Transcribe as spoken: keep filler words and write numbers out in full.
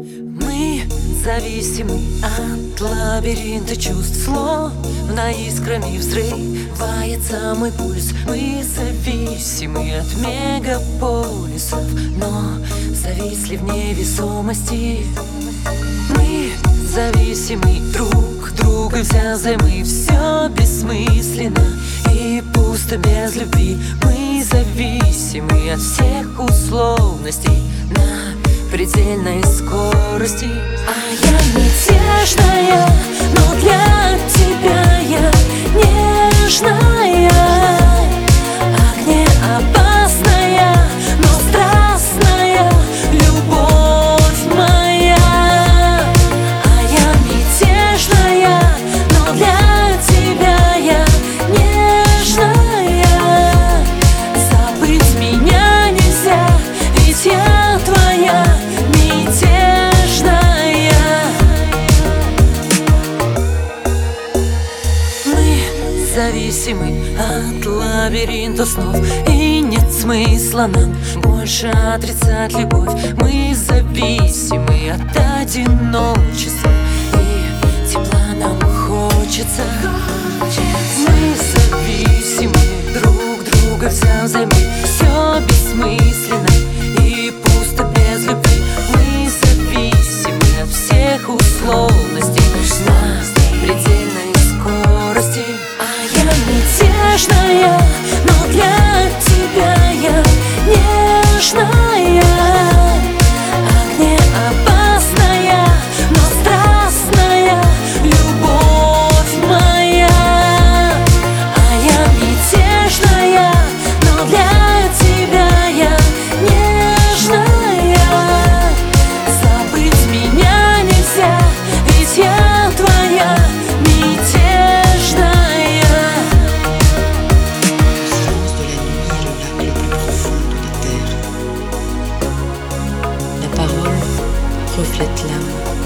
Мы зависимы от лабиринта чувств, словно искрами взрывается мой пульс. Мы зависимы от мегаполисов, но зависли в невесомости. Мы зависимы друг друга, взяли все бессмысленно и пусто без любви. Мы зависимы от всех условностей на предельной скорости. А я мятежная, но для тебя я нежная, огнеопасная, но страстная любовь моя. А я мятежная, но для тебя я нежная. Забыть меня нельзя, ведь я твоя мятежная. Мы зависимы от лабиринта снов, и нет смысла нам больше отрицать любовь. Мы зависимы от одиночества, и тепла нам хочется. Мы зависимы друг друга, взяв взаймы все бессмысленно и пусто без любви. Мы зависимы от всех условностей на предельной скорости. А я мятежная, но для тебя я нежная, огнеопасная, но страстная любовь моя. А я мятежная, но для тебя я нежная. Забыть меня нельзя, ведь я твоя мятежная. Le silence de la nuit est le lac le plus profond de la terre. La parole reflète l'âme.